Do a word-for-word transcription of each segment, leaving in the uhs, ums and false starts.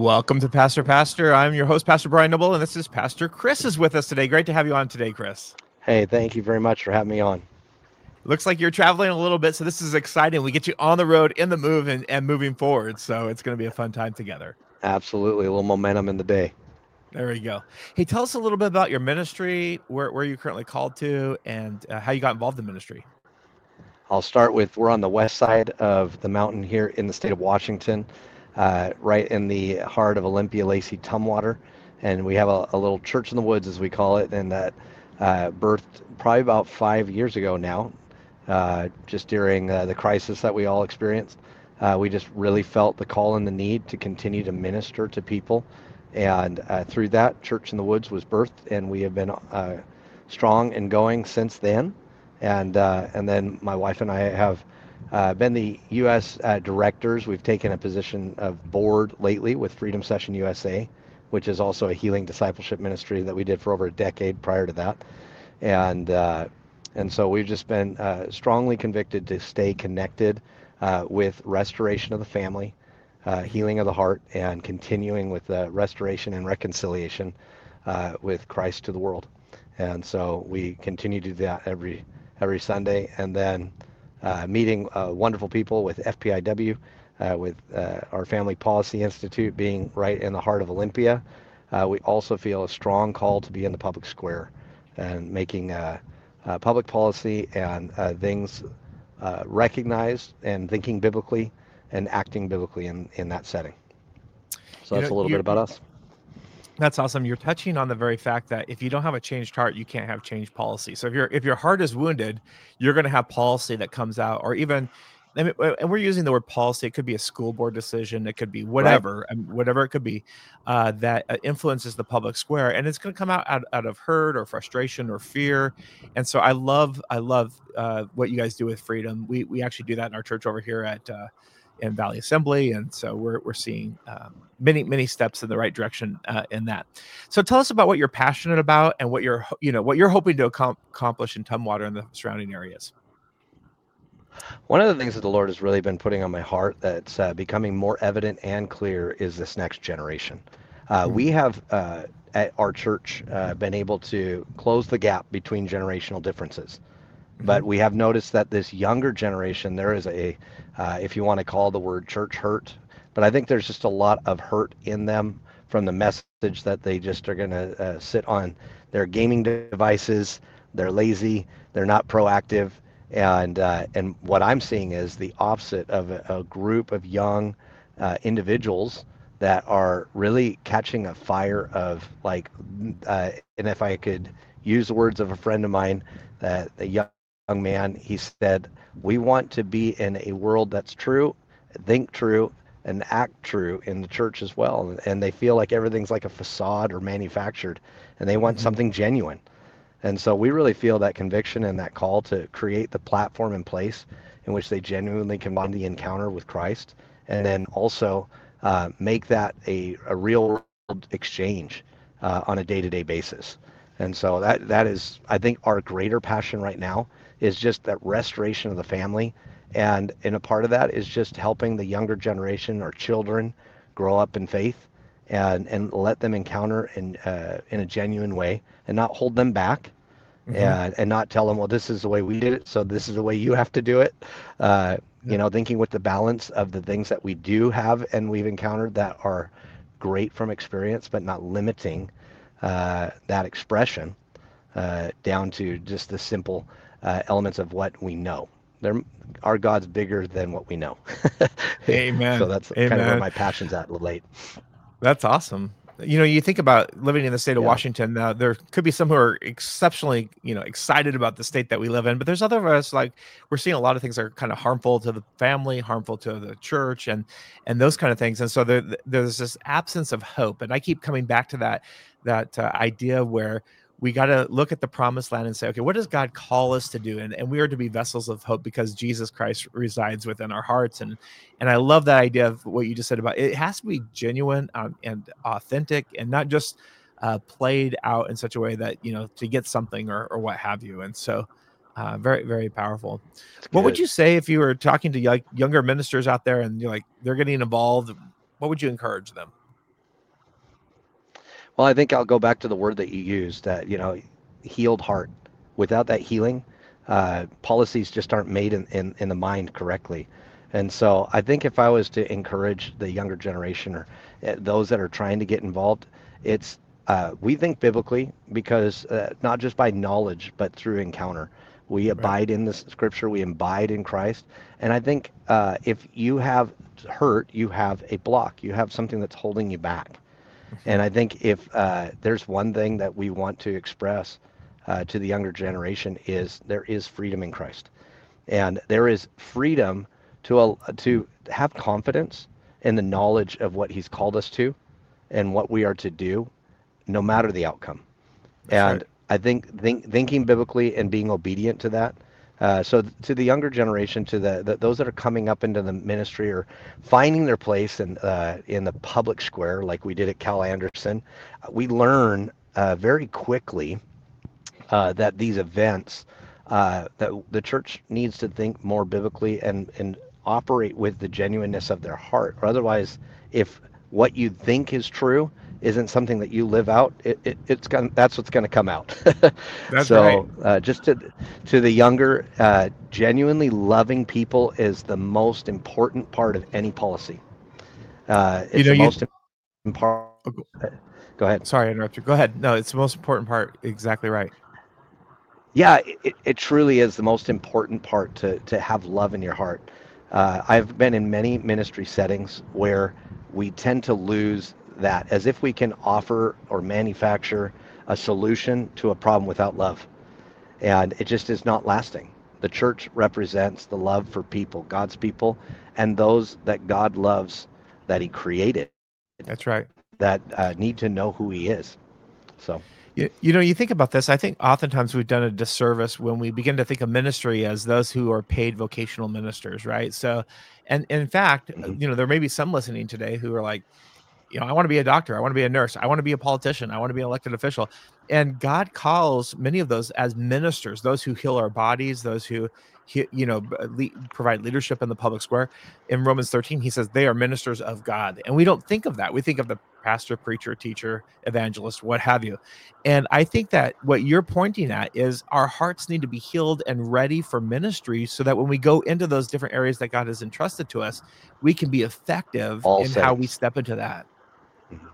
Welcome to Pastor Pastor. I'm your host, Pastor Brian Noble, and this is Pastor Chris is with us today. Great to have you on today, Chris. Hey, thank you very much for having me on. Looks like you're traveling a little bit, so this is exciting. We get you on the road, in the move, and, and moving forward, so it's going to be a fun time together. Absolutely, a little momentum in the day. There we go. Hey, tell us a little bit about your ministry, where, where you're currently called to, and uh, how you got involved in ministry. I'll start with, we're on the west side of the mountain here in the state of Washington, uh, right in the heart of Olympia, Lacey, Tumwater. And we have a, a little church in the woods, as we call it, and that uh, birthed probably about five years ago now, uh, just during uh, the crisis that we all experienced. Uh, we just really felt the call and the need to continue to minister to people. And uh, through that, Church in the Woods was birthed, and we have been uh, strong and going since then. And uh, and then my wife and I have uh, been the U S uh, directors. We've taken a position of board lately with Freedom Session U S A, which is also a healing discipleship ministry that we did for over a decade prior to that. And uh, and so we've just been uh, strongly convicted to stay connected uh, with restoration of the family, uh, healing of the heart, and continuing with the restoration and reconciliation uh, with Christ to the world. And so we continue to do that every every Sunday, and then uh, meeting uh, wonderful people with F P I W, uh, with uh, our Family Policy Institute being right in the heart of Olympia. Uh, we also feel a strong call to be in the public square and making uh, uh, public policy and uh, things uh, recognized and thinking biblically and acting biblically in, in that setting. So You that's know, a little you- bit about us. That's awesome. You're touching on the very fact that if you don't have a changed heart, you can't have changed policy. So if your if your heart is wounded, you're going to have policy that comes out, or even, I mean, and we're using the word policy. It could be a school board decision. It could be whatever, and whatever it could be, uh, that uh, influences the public square, and it's going to come out, out out of hurt or frustration or fear. And so I love I love uh, what you guys do with Freedom. We we actually do that in our church over here at. Uh, in Valley Assembly, and so we're we're seeing um, many many steps in the right direction uh, in that. So tell us about what you're passionate about and what you're ho- you know what you're hoping to accom- accomplish in Tumwater and the surrounding areas. One of the things that the Lord has really been putting on my heart that's uh, becoming more evident and clear is this next generation. Uh, Mm. we have uh, at our church uh, been able to close the gap between generational differences. But Mhm. we have noticed that this younger generation, there is a, uh, if you want to call the word church hurt, but I think there's just a lot of hurt in them from the message that they just are going to uh, sit on their gaming devices. They're lazy. They're not proactive. And uh, and what I'm seeing is the opposite of a, a group of young uh, individuals that are really catching a fire of like, uh, and if I could use the words of a friend of mine, that a young young man, he said, we want to be in a world that's true, think true, and act true in the church as well. And they feel like everything's like a facade or manufactured, and they want Mhm. something genuine. And so we really feel that conviction and that call to create the platform in place in which they genuinely can find the encounter with Christ, and then also uh, make that a, a real world exchange uh, on a day-to-day basis. And so that that is, I think, our greater passion right now is just that restoration of the family. And, and a part of that is just helping the younger generation or children grow up in faith and, and let them encounter in, uh, in a genuine way and not hold them back, Mhm. and, and not tell them, well, this is the way we did it, so this is the way you have to do it. Uh, Yeah. you know, thinking with the balance of the things that we do have and we've encountered that are great from experience, but not limiting uh, that expression uh, down to just the simple uh, elements of what we know. They're, our God's bigger than what we know. So Amen. that's kind of where Amen. my passion's at late. That's awesome. You know, you think about living in the state of Yeah. Washington. Uh, there could be some who are exceptionally, you know, excited about the state that we live in, but there's other of us like we're seeing a lot of things that are kind of harmful to the family, harmful to the church, and and those kind of things. And so there, there's this absence of hope. And I keep coming back to that that uh, idea where we got to look at the promised land and say, okay, what does God call us to do? And, and we are to be vessels of hope because Jesus Christ resides within our hearts. And and I love that idea of what you just said about it. It has to be genuine um, and authentic and not just uh, played out in such a way that, you know, to get something or, or what have you. And so uh, very, very powerful. It's What would good. you say if you were talking to like younger ministers out there and you're like, they're getting involved? What would you encourage them? Well, I think I'll go back to the word that you used, that, you know, healed heart. Without that healing, uh, policies just aren't made in, in, in the mind correctly. And so I think if I was to encourage the younger generation, or uh, those that are trying to get involved, it's uh, we think biblically, because uh, not just by knowledge, but through encounter. We Right. abide in the scripture, we abide in Christ. And I think uh, if you have hurt, you have a block, you have something that's holding you back. Mhm. And I think if uh, there's one thing that we want to express uh, to the younger generation, is there is freedom in Christ, and there is freedom to uh, to have confidence in the knowledge of what He's called us to, and what we are to do, no matter the outcome. That's right. And I think, think thinking biblically and being obedient to that. Uh, so th- to the younger generation, to the, the those that are coming up into the ministry, or finding their place in uh, in the public square, like we did at Cal Anderson, uh, we learn uh, very quickly uh, that these events, uh, that the church needs to think more biblically, and and operate with the genuineness of their heart. Or otherwise, if what you think is true isn't something that you live out, it, it it's gonna that's what's gonna come out. That's right. So uh, just to to the younger, uh, genuinely loving people is the most important part of any policy. Uh, You it's know, the you. most important part. Oh, go- Go ahead. sorry, I interrupted. Go ahead. No, it's the most important part. Exactly right. Yeah, it, it truly is the most important part, to, to have love in your heart. Uh, I've been in many ministry settings where we tend to lose that, as if we can offer or manufacture a solution to a problem without love. And it just is not lasting. The church represents the love for people, God's people, and those that God loves, that He created, That's right. that uh, need to know who He is. So, You, you know, you think about this. I think oftentimes we've done a disservice when we begin to think of ministry as those who are paid vocational ministers, right? So, and, and in fact, uh, mhm. you know, there may be some listening today who are like, you know, I want to be a doctor. I want to be a nurse. I want to be a politician. I want to be an elected official. And God calls many of those as ministers, those who heal our bodies, those who, he- you know, b- le- provide leadership in the public square. In Romans thirteen, he says they are ministers of God. And we don't think of that. We think of the pastor, preacher, teacher, evangelist, what have you. And I think that what you're pointing at is our hearts need to be healed and ready for ministry, so that when we go into those different areas that God has entrusted to us, we can be effective All in how we settings. step into that. Mhm.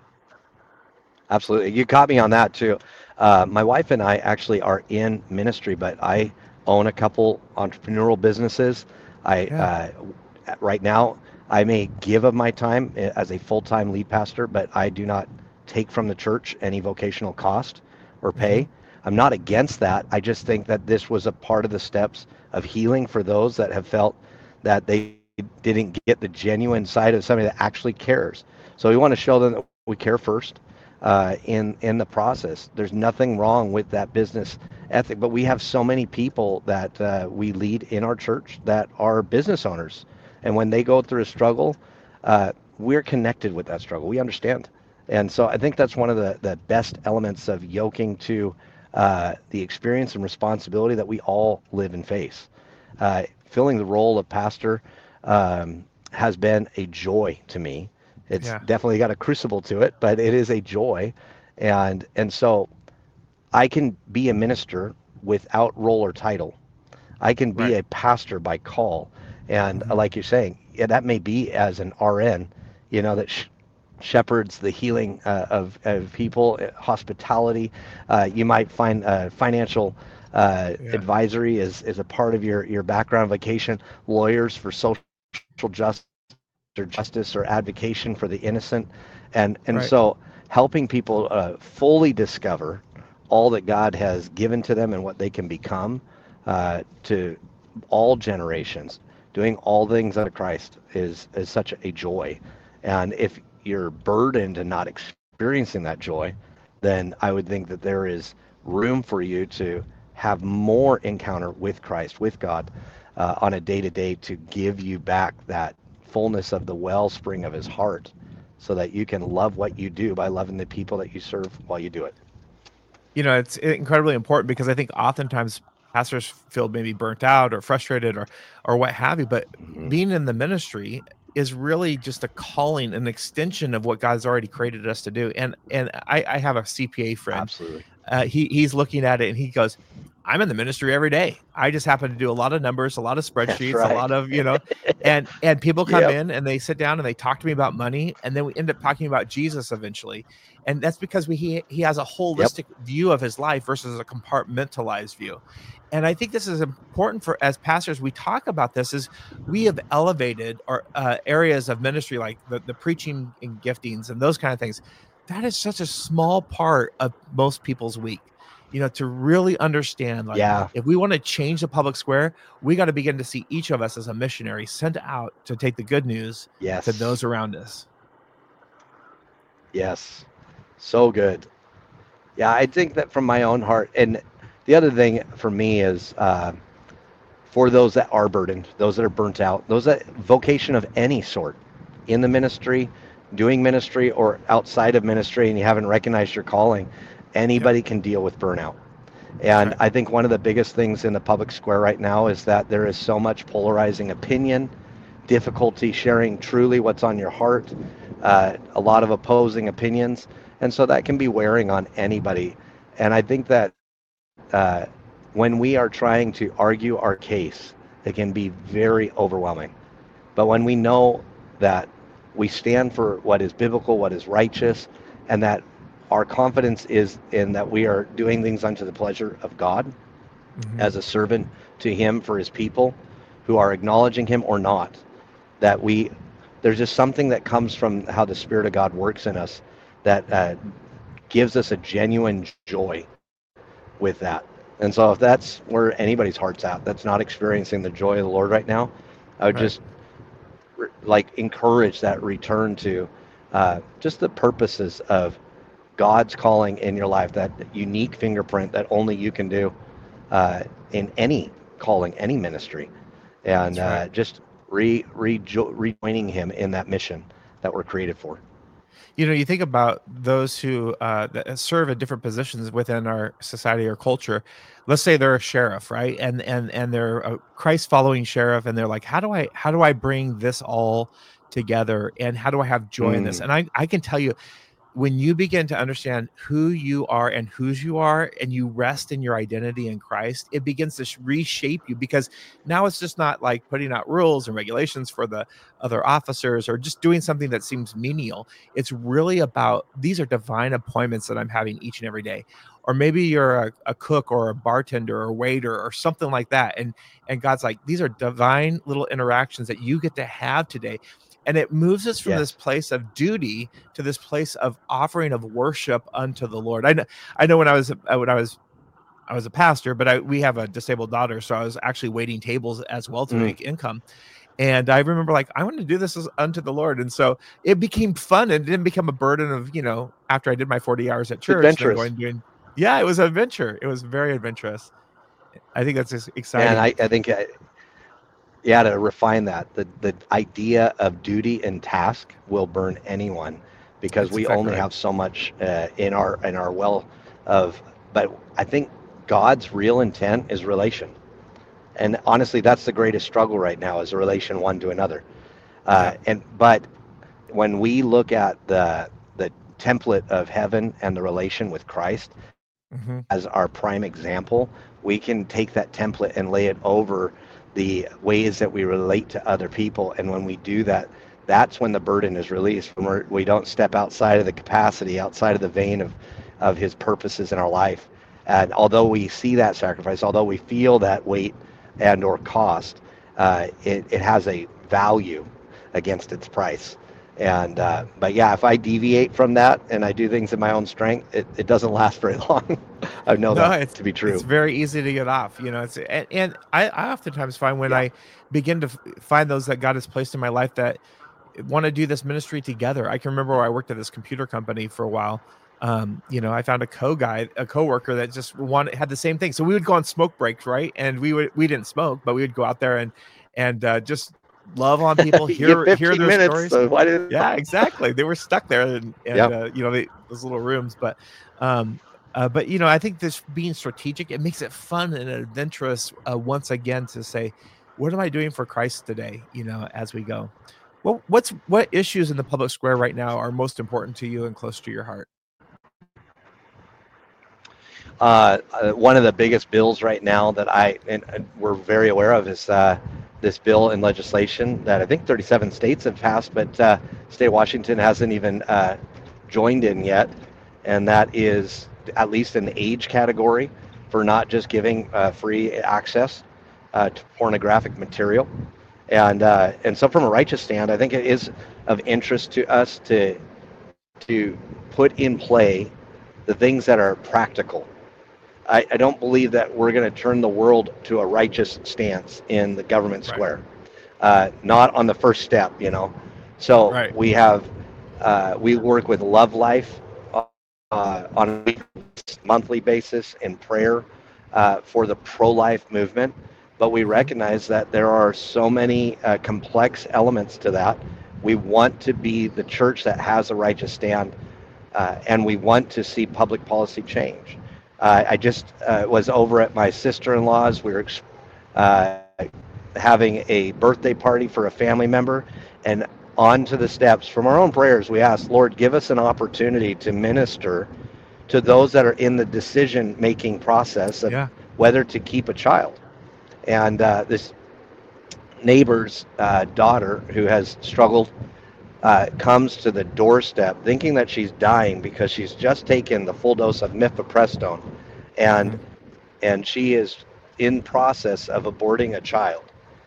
Absolutely. You caught me on that too. Uh, my wife and I actually are in ministry, but I own a couple entrepreneurial businesses. I Yeah. uh, right now I may give of my time eh, as a full-time lead pastor, but I do not take from the church any vocational cost or Mhm. pay. I'm not against that. I just think that this was a part of the steps of healing for those that have felt that they didn't get the genuine side of somebody that actually cares. So we want to show them that we care first uh, in in the process. There's nothing wrong with that business ethic, but we have so many people that uh, we lead in our church that are business owners, and when they go through a struggle, uh, we're connected with that struggle. We understand, and so I think that's one of the the best elements of yoking to uh, the experience and responsibility that we all live and face. Uh, filling the role of pastor um, has been a joy to me. It's Yeah. definitely got a crucible to it, but it is a joy. And and so I can be a minister without role or title. I can be Right. a pastor by call. And uh, Mhm. like you're saying, yeah, that may be as an R N, you know, that sh- shepherds the healing uh, of, of people, uh, hospitality. Uh, you might find uh, financial uh, Yeah. advisory is, is a part of your, your background, vacation, lawyers for social justice or justice or advocation for the innocent. And, and Right. so helping people uh, fully discover all that God has given to them and what they can become uh, to all generations, doing all things unto Christ is, is such a joy. And if you're burdened and not experiencing that joy, then I would think that there is room for you to have more encounter with Christ, with God, uh, on a day to day, to give you back that fullness of the wellspring of His heart, so that you can love what you do by loving the people that you serve while you do it. You know, it's incredibly important because I think oftentimes pastors feel maybe burnt out or frustrated or or what have you. But Mhm. being in the ministry, is really just a calling, an extension of what God's already created us to do. And and I, I have a C P A friend. Absolutely. Uh, he he's looking at it and he goes, "I'm in the ministry every day. I just happen to do a lot of numbers, a lot of That's spreadsheets, a right. lot of, you know," and and people come Yep. in and they sit down and they talk to me about money, and then we end up talking about Jesus eventually. And that's because we he he has a Yep. holistic view of his life versus a compartmentalized view. And I think this is important for, as pastors, we talk about this, is we have elevated our uh, areas of ministry, like the, the preaching and giftings and those kind of things. That is such a small part of most people's week, you know, to really understand, like, Yeah. if we want to change the public square, we got to begin to see each of us as a missionary sent out to take the good news Yes. to those around us. Yes. So good. Yeah, I think that from my own heart. And the other thing for me is uh, for those that are burdened, those that are burnt out, those that vocation of any sort in the ministry, doing ministry, or outside of ministry, and you haven't recognized your calling, anybody yep. can deal with burnout. And right. I think one of the biggest things in the public square right now is that there is so much polarizing opinion, difficulty sharing truly what's on your heart, uh, a lot of opposing opinions. And so that can be wearing on anybody. And I think that uh, when we are trying to argue our case, it can be very overwhelming. But when we know that we stand for what is biblical, what is righteous, and that our confidence is in that we are doing things unto the pleasure of God, mm-hmm. as a servant to him for his people who are acknowledging him or not, that we, there's just something that comes from how the Spirit of God works in us that uh, gives us a genuine joy with that. And so if that's where anybody's heart's at, that's not experiencing the joy of the Lord right now, I would right. just re- like encourage that return to uh, just the purposes of God's calling in your life, that unique fingerprint that only you can do uh, in any calling, any ministry, and right. uh, just re, rejo- rejoining him in that mission that we're created for. You know, you think about those who uh, that serve in different positions within our society or culture. Let's say they're a sheriff, right? And and and they're a Christ-following sheriff, and they're like, how do I how do I bring this all together, and how do I have joy mm. in this? And I I can tell you, when you begin to understand who you are and whose you are, and you rest in your identity in Christ, it begins to reshape you, because now it's just not like putting out rules and regulations for the other officers or just doing something that seems menial. It's really about, these are divine appointments that I'm having each and every day. Or maybe you're a, a cook or a bartender or a waiter or something like that. And, and God's like, these are divine little interactions that you get to have today. And it moves us from yes. this place of duty to this place of offering of worship unto the Lord. I know, I know when I was when I was I was a pastor, but I, we have a disabled daughter, so I was actually waiting tables as well to mm. make income. And I remember, like, I want to do this as unto the Lord, and so it became fun. And it didn't become a burden of, you know, after I did my forty hours at church, then going doing. Yeah, it was an adventure. It was very adventurous. I think that's exciting. And I, I think. I, Yeah, to refine that, the the idea of duty and task will burn anyone, because That's we exactly only right. have so much uh, in our in our well of. But I think God's real intent is relation, and honestly, that's the greatest struggle right now, is a relation one to another. Uh, yeah. And but when we look at the the template of heaven and the relation with Christ mm-hmm. as our prime example, we can take that template and lay it over the ways that we relate to other people. And when we do that, that's when the burden is released, when we're, we don't step outside of the capacity, outside of the vein of, of his purposes in our life. And although we see that sacrifice, although we feel that weight and or cost, uh, it, it has a value against its price. And uh, but yeah, if I deviate from that and I do things in my own strength, it, it doesn't last very long. I know no, that to be true. It's very easy to get off, you know. It's and, and I, I oftentimes find when yeah. I begin to f- find those that God has placed in my life that want to do this ministry together. I can remember where I worked at this computer company for a while. Um, you know, I found a co-guy, a coworker that just wanted had the same thing. So we would go on smoke breaks, right? And we would we didn't smoke, but we would go out there and and uh, just love on people, hear hear their minutes, stories. So why didn't... Yeah, exactly. They were stuck there, and, and yep. uh, you know, they, those little rooms. But, um, uh, but you know, I think this being strategic, it makes it fun and adventurous. Uh, once again, to say, what am I doing for Christ today? You know, as we go. Well, what's what issues in the public square right now are most important to you and close to your heart? Uh, uh, one of the biggest bills right now that I and, and we're very aware of is uh, this bill in legislation that I think thirty-seven states have passed, but uh, state of Washington hasn't even uh, joined in yet, and that is at least an age category for not just giving uh, free access uh, to pornographic material. And uh, and so from a righteous stand, I think it is of interest to us to to put in play the things that are practical. I, I don't believe that we're going to turn the world to a righteous stance in the government Right. square. Uh, not on the first step, you know. So Right. we have uh, we work with Love Life uh, on a weekly, monthly basis in prayer uh, for the pro-life movement. But we recognize that there are so many uh, complex elements to that. We want to be the church that has a righteous stand, uh, and we want to see public policy change. Uh, I just uh, was over at my sister-in-law's. We were uh, having a birthday party for a family member, and onto the steps from our own prayers, we asked, Lord, give us an opportunity to minister to those that are in the decision-making process of Yeah. whether to keep a child. And uh, this neighbor's uh, daughter, who has struggled, uh, comes to the doorstep thinking that she's dying because she's just taken the full dose of mifepristone, and Mhm. and she is in process of aborting a child,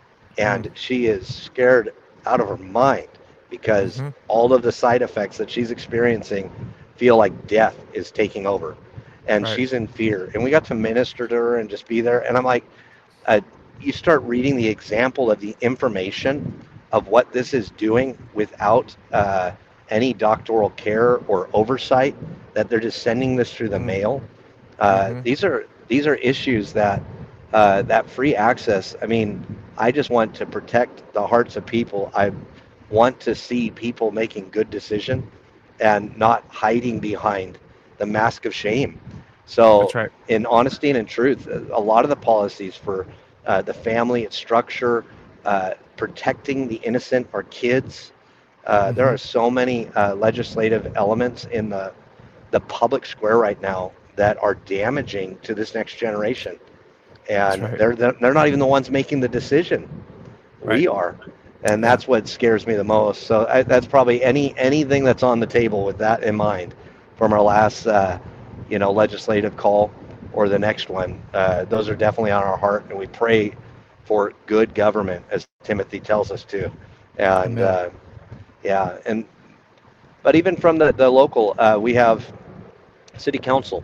and Mm. she is scared out of her mind because Mhm. all of the side effects that she's experiencing feel like death is taking over, and Right. she's in fear. And we got to minister to her and just be there, and I'm like, uh, you start reading the example of the information of what this is doing without uh, any doctoral care or oversight, that they're just sending this through the Mm. mail. Uh, Mhm. these are these are issues that uh, that free access. I mean, I just want to protect the hearts of people. I want to see people making good decisions and not hiding behind the mask of shame. That's So, right. in honesty and in truth, a lot of the policies for uh, the family, its structure, uh, protecting the innocent, our kids. Uh, there are Mhm. so many uh, legislative elements in the the public square right now that are damaging to this next generation, That's and right. they're they're they're not even the ones making the decision. Right. We are, and Yeah. that's what scares me the most. So I, that's probably any anything that's on the table with that in mind, from our last uh, you know legislative call or the next one. Uh, those are definitely on our heart, and we pray for good government, as Timothy tells us to. And Amen. uh, yeah, and but even from the the local, uh, we have city council,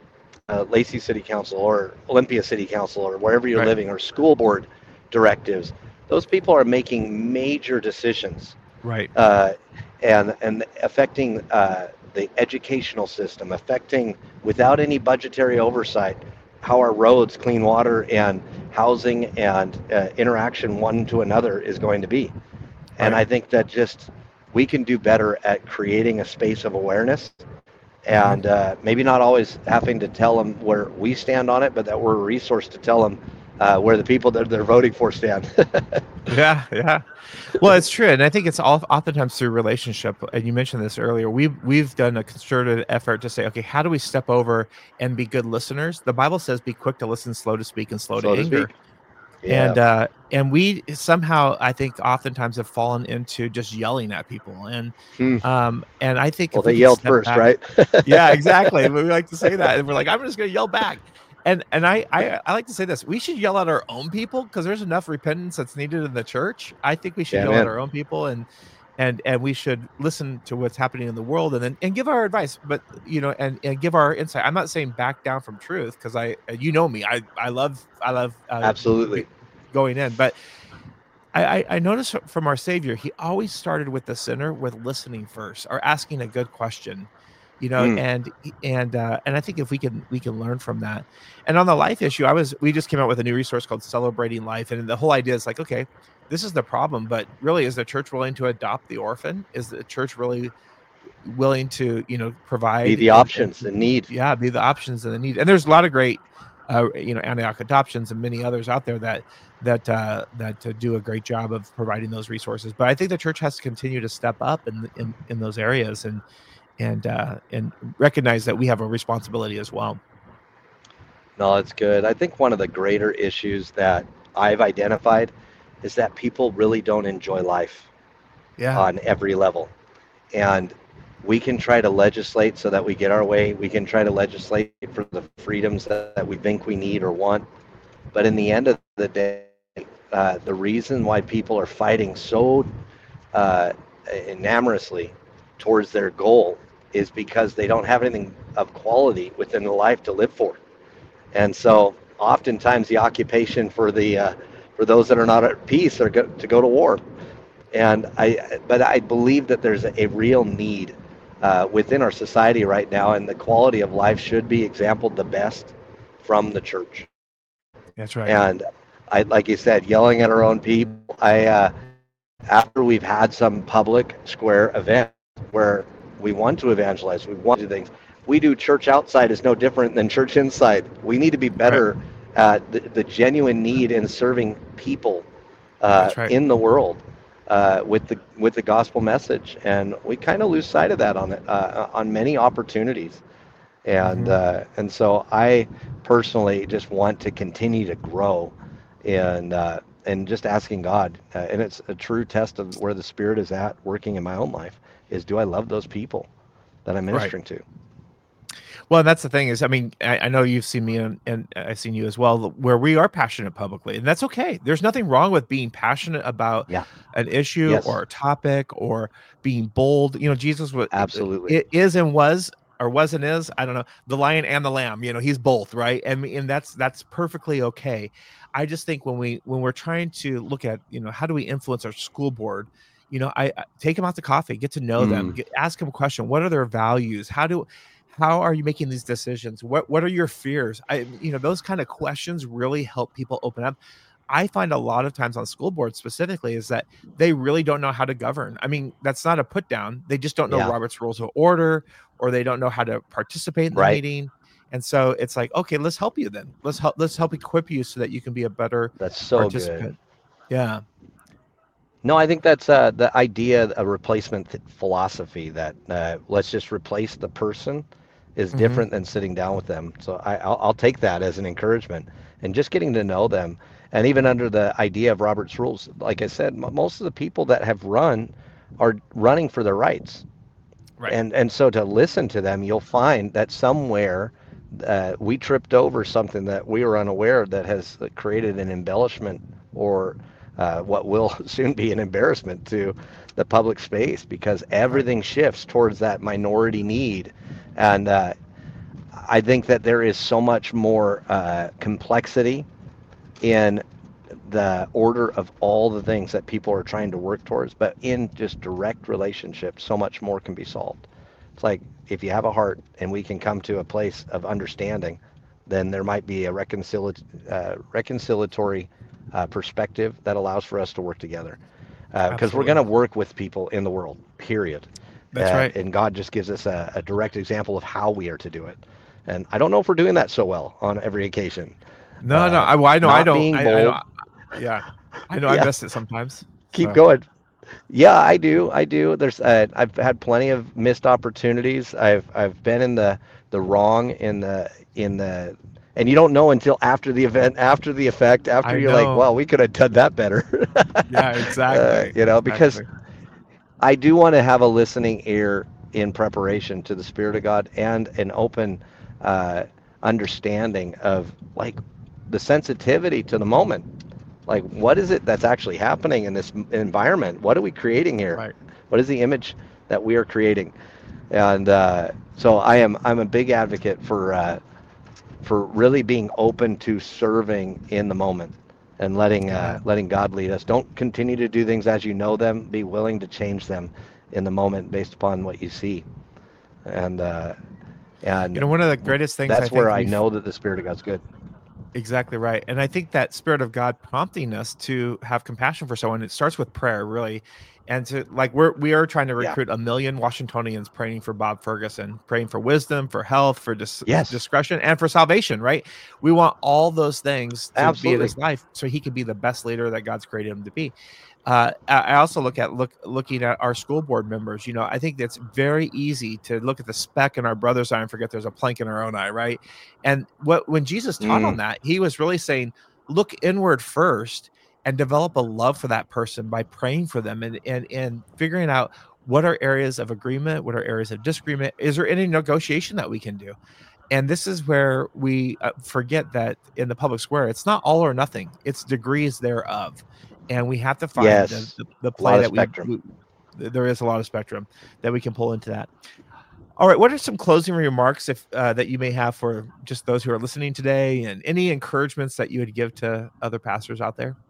uh, Lacey City Council or Olympia City Council or wherever you're Right. living, or school board directives. Those people are making major decisions, Right. uh, and and affecting uh, the educational system, affecting without any budgetary oversight how our roads, clean water, and housing and uh, interaction one to another is going to be. And Right. I think that just we can do better at creating a space of awareness, Mhm. and uh, maybe not always having to tell them where we stand on it, but that we're a resource to tell them uh, where the people that they're voting for stand. Yeah, yeah. Well, it's true, and I think it's all oftentimes through relationship. And you mentioned this earlier. We've we've done a concerted effort to say, okay, how do we step over and be good listeners? The Bible says, "Be quick to listen, slow to speak, and slow to So to speak. anger." Yeah. And uh, and we somehow, I think, oftentimes have fallen into just yelling at people. And Hmm. um, and I think Well, if we they could yelled step first, back, right? yeah, exactly. We like to say that, and we're like, I'm just going to yell back. And and I, I I like to say this: we should yell at our own people because there's enough repentance that's needed in the church. I think we should Yeah, yell at man. our own people, and and and we should listen to what's happening in the world, and then and give our advice, but you know, and and give our insight. I'm not saying back down from truth because I, you know me, I I love I love uh, g- Absolutely. going in, but I, I I noticed from our Savior, he always started with the sinner with listening first or asking a good question, you know, Hmm. and and uh, and I think if we can we can learn from that. And on the life issue, I was we just came out with a new resource called Celebrating Life, and the whole idea is like, okay, this is the problem, but really, is the church willing to adopt the orphan? Is the church really willing to, you know, Be provide the and and options in need. yeah, be the options and the need? And there's a lot of great uh, you know, Antioch Adoptions and many others out there that that uh, that uh, do a great job of providing those resources. But I think the church has to continue to step up in in in those areas and and uh, and recognize that we have a responsibility as well. No, it's good. I think one of the greater issues that I've identified is that people really don't enjoy life Yeah, on every level. And we can try to legislate so that we get our way. We can try to legislate for the freedoms that, that we think we need or want. But in the end of the day, uh, the reason why people are fighting so uh, enamorously towards their goal is because they don't have anything of quality within the life to live for. And so oftentimes the occupation for the uh, for those that are not at peace are go- to go to war. And I, but I believe that there's a real need uh, within our society right now, and the quality of life should be exampled the best from the church. that's right. And I, like you said, yelling at our own people. I, uh, after we've had some public square event where we want to evangelize, we want to do things. We do church outside is no different than church inside. We need to be better Right. at the, the genuine need in serving people uh, That's right. in the world uh, with the with the gospel message, and we kind of lose sight of that on it uh, on many opportunities. And Hmm. uh, and so I personally just want to continue to grow, and uh, and just asking God, uh, and it's a true test of where the Spirit is at working in my own life. Is do I love those people that I'm Right. ministering to? Well, that's the thing is, I mean, I, I know you've seen me and, and I've seen you as well, where we are passionate publicly, and that's okay. There's nothing wrong with being passionate about Yeah. an issue or Yes. a topic or being bold. You know, Jesus was Absolutely. it is and was or was and is, I don't know, the lion and the lamb. You know, he's both, right? And and that's that's perfectly okay. I just think when we when we're trying to look at, you know, how do we influence our school board? You know, I, I take them out to coffee, get to know them, Mm, get, ask them a question. What are their values? How do how are you making these decisions? What what are your fears? I you know, those kind of questions really help people open up. I find a lot of times on school boards specifically is that they really don't know how to govern. I mean, that's not a put down. They just don't know yeah. Robert's Rules of Order, or they don't know how to participate in the Right. meeting. And so it's like, okay, let's help you then. Let's help let's help equip you so that you can be a better That's so good. participant. Yeah. No, I think that's uh, the idea, a replacement th- philosophy that uh, let's just replace the person is Hmm. different than sitting down with them. So I, I'll, I'll take that as an encouragement and just getting to know them. And even under the idea of Robert's Rules, like I said, m- most of the people that have run are running for their rights. Right. And, and so to listen to them, you'll find that somewhere uh, we tripped over something that we were unaware of that has created an embellishment or uh, what will soon be an embarrassment to the public space because Right. everything shifts towards that minority need. And uh, I think that there is so much more uh, complexity in the order of all the things that people are trying to work towards, but in just direct relationships, so much more can be solved. It's like if you have a heart and we can come to a place of understanding, then there might be a reconcili- uh, reconciliatory uh, perspective that allows for us to work together. Because uh, we're going Absolutely. to work with people in the world, period. That's Uh, right. and God just gives us a, a direct example of how we are to do it. And I don't know if we're doing that so well on every occasion. No, no. Uh, I, well, I know I not don't. being I, I know. bold. Yeah. I know I Yeah, miss it sometimes. keep So going. Yeah, I do. I do. There's uh, I've had plenty of missed opportunities. I've I've been in the the wrong in the in the and you don't know until after the event, after the effect, after I you're like, know. well, we could have done that better. Yeah, uh, exactly. you know, because Exactly. I do want to have a listening ear in preparation to the Spirit of God and an open uh, understanding of like the sensitivity to the moment. Like, what is it that's actually happening in this environment? What are we creating here? Right. What is the image that we are creating? And uh, so I am I'm a big advocate for uh, for really being open to serving in the moment and letting uh, Amen. letting God lead us. Don't continue to do things as you know them. Be willing to change them in the moment based upon what you see. And uh, You and know, one of the greatest things I that's where think I we've know that the Spirit of God's good. Exactly right. And I think that spirit of God prompting us to have compassion for someone, it starts with prayer, really. And to like we're we are trying to Yeah. recruit a million Washingtonians praying for Bob Ferguson, praying for wisdom, for health, for dis- Yes, discretion, and for salvation, right? We want all those things to be in absolutely. his life so he can be the best leader that God's created him to be. Uh, I I also look at look looking at our school board members. You know, I think it's very easy to look at the speck in our brother's eye and forget there's a plank in our own eye, right? And what when Jesus taught on Mm, that, he was really saying, look inward first and develop a love for that person by praying for them and and and figuring out what are areas of agreement, what are areas of disagreement, is there any negotiation that we can do? And this is where we uh, forget that in the public square, it's not all or nothing; it's degrees thereof, and we have to find the yes, the, the a lot play of that we, spectrum. we there is a lot of spectrum that we can pull into that. All right. What are some closing remarks if uh, that you may have for just those who are listening today, and any encouragements that you would give to other pastors out there?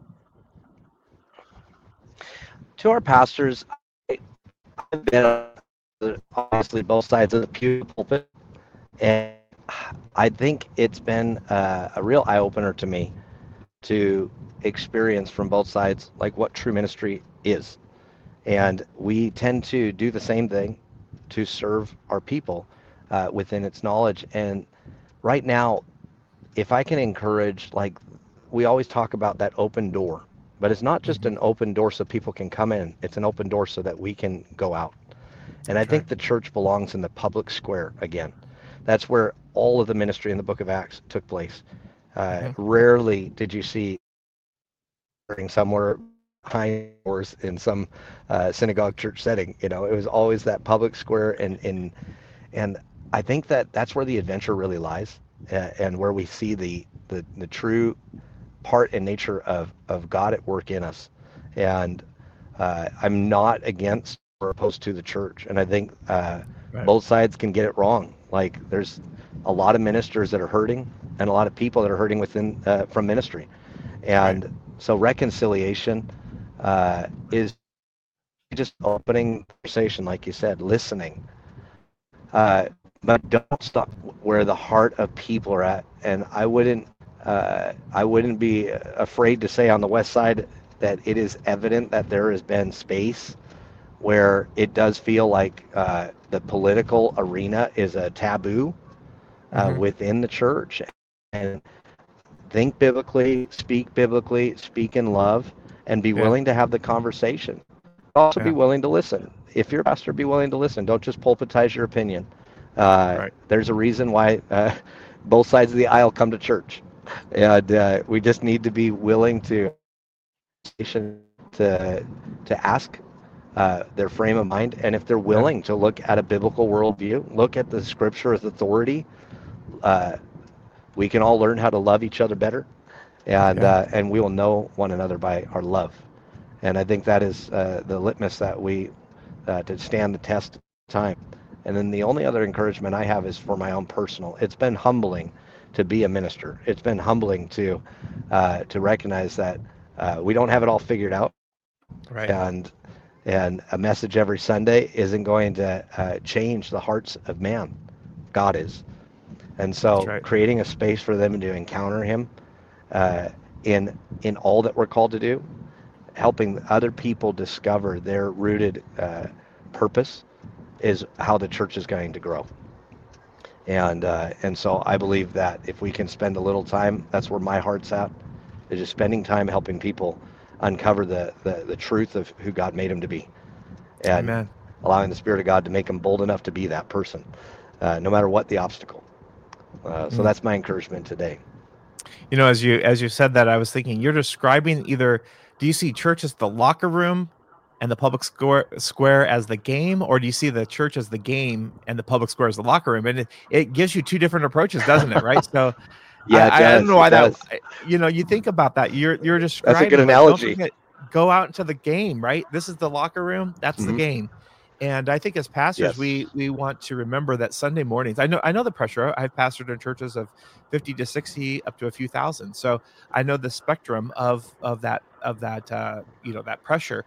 To our pastors, I, I've been on the, obviously both sides of the pew pulpit, and I think it's been uh, a real eye opener to me to experience from both sides like what true ministry is. Mhm. And we tend to do the same thing to serve our people uh, within its knowledge. And right now, if I can encourage, like we always talk about that open door, but it's not just Mhm. an open door so people can come in, it's an open door so that we can go out. And I That's right. think the church belongs in the public square again. That's where all of the ministry in the book of Acts took place. Uh, Mhm. rarely did you see somewhere behind doors in some uh, synagogue church setting. You know, it was always that public square, and and and I think that that's where the adventure really lies, uh, and where we see the, the the true part and nature of of God at work in us. And uh, I'm not against or opposed to the church, and I think uh, Right. both sides can get it wrong. Like there's a lot of ministers that are hurting, and a lot of people that are hurting within uh, from ministry, Right. and so reconciliation uh, is just opening conversation, like you said, listening, uh, but don't stop where the heart of people are at. And I wouldn't, uh, I wouldn't be afraid to say on the west side that it is evident that there has been space where it does feel like uh, the political arena is a taboo uh, Mhm. within the church. And think biblically, speak biblically, speak in love, and be Yeah. willing to have the conversation. Also, be Yeah. willing to listen. If you're a pastor, be willing to listen. Don't just pulpitize your opinion. Uh, Right. there's a reason why uh, both sides of the aisle come to church, and uh, we just need to be willing to to to ask uh, their frame of mind, and if they're Yeah. willing to look at a biblical worldview, look at the scripture as authority. Uh, we can all learn how to love each other better, and Yeah. uh, and we will know one another by our love. And I think that is uh, the litmus that we uh, to stand the test of time. And then the only other encouragement I have is for my own personal. It's been humbling to be a minister. It's been humbling to uh, to recognize that uh, we don't have it all figured out, Right. and and a message every Sunday isn't going to uh, change the hearts of man. God is, and That's so right. creating a space for them to encounter Him uh, in in all that we're called to do, helping other people discover their rooted uh, purpose is how the church is going to grow. And uh, and so I believe that if we can spend a little time, that's where my heart's at, is just spending time helping people uncover the, the, the truth of who God made them to be, and Amen. allowing the Spirit of God to make them bold enough to be that person, uh, no matter what the obstacle. Uh, so Mm. that's my encouragement today. You know, as you as you said that, I was thinking you're describing either, do you see church as the locker room and the public square square as the game, or do you see the church as the game and the public square as the locker room? And it, it gives you two different approaches, doesn't it? Right. So I, Yeah, it I I don't know does. It why that does. I- you know, you think about that. You're you're That's a good describing, but don't analogy. forget, go out into the game, right? This is the locker room, that's the Hmm. game. And I think as pastors, we Yes. we want to remember that Sunday mornings. I know I know the pressure. I've pastored in churches of fifty to sixty up to a few thousand. So I know the spectrum of of that of that uh, you know, that pressure.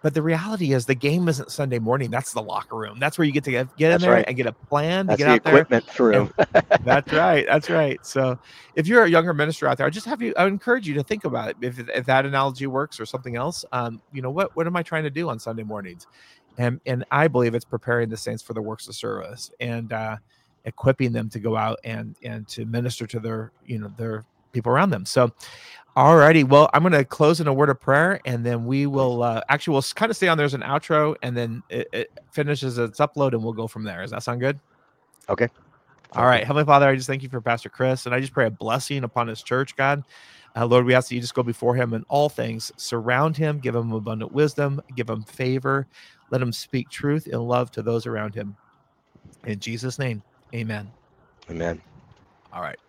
But the reality is the game isn't Sunday morning. That's the locker room. That's where you get to get, get in That's there right. and get a plan to That's get the out there. equipment room. That's right. That's right. So if you're a younger minister out there, I just have you, I would encourage you to think about it. If, if that analogy works or something else, um, you know, what, what am I trying to do on Sunday mornings? And, and I believe it's preparing the saints for the works of service and uh, equipping them to go out and, and to minister to their, you know, their people around them. So, all righty. Well, I'm going to close in a word of prayer, and then we will uh, actually we'll kind of stay on there as an outro, and then it, it finishes its upload, and we'll go from there. Does that sound good? Okay. All right. Heavenly Father, I just thank you for Pastor Chris, and I just pray a blessing upon his church, God. Uh, Lord, we ask that you just go before him in all things, surround him, give him abundant wisdom, give him favor, let him speak truth and love to those around him. In Jesus' name, amen. Amen. All right.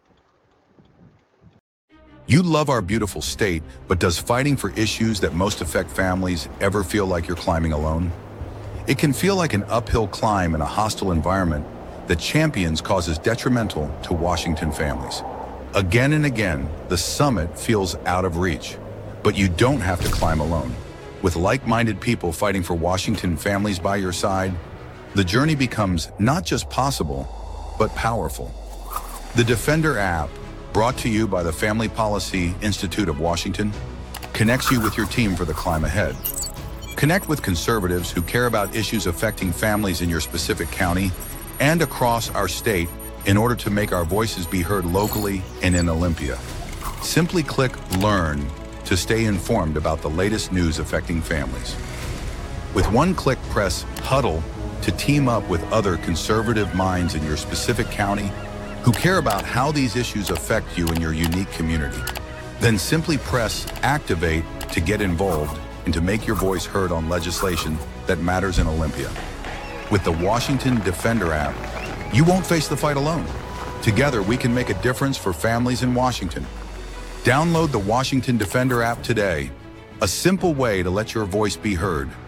You love our beautiful state, but does fighting for issues that most affect families ever feel like you're climbing alone? It can feel like an uphill climb in a hostile environment that champions causes detrimental to Washington families. Again and again, the summit feels out of reach, but you don't have to climb alone. With like-minded people fighting for Washington families by your side, the journey becomes not just possible, but powerful. The Defender app, brought to you by the Family Policy Institute of Washington, connects you with your team for the climb ahead. Connect with conservatives who care about issues affecting families in your specific county and across our state in order to make our voices be heard locally and in Olympia. Simply click Learn to stay informed about the latest news affecting families. With one click, press Huddle to team up with other conservative minds in your specific county who care about how these issues affect you in your unique community. Then simply press Activate to get involved and to make your voice heard on legislation that matters in Olympia. With the Washington Defender app, you won't face the fight alone. Together, we can make a difference for families in Washington. Download the Washington Defender app today, a simple way to let your voice be heard.